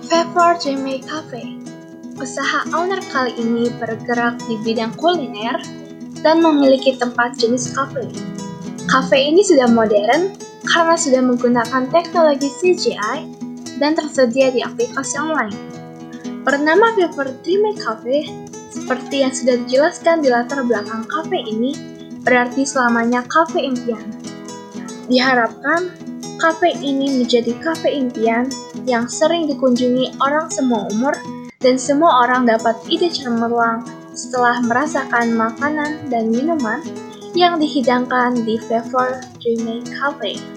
Flavor Dreamy Cafe. Usaha owner kali ini bergerak di bidang kuliner dan memiliki tempat jenis kafe. Kafe ini sudah modern karena sudah menggunakan teknologi CGI dan tersedia di aplikasi online. Bernama Flavor Dreamy Cafe, seperti yang sudah dijelaskan di latar belakang kafe ini, berarti selamanya kafe impian. Diharapkan, kafe ini menjadi kafe impian yang sering dikunjungi orang semua umur dan semua orang dapat ide cemerlang setelah merasakan makanan dan minuman yang dihidangkan di Flavor Dreamy Cafe.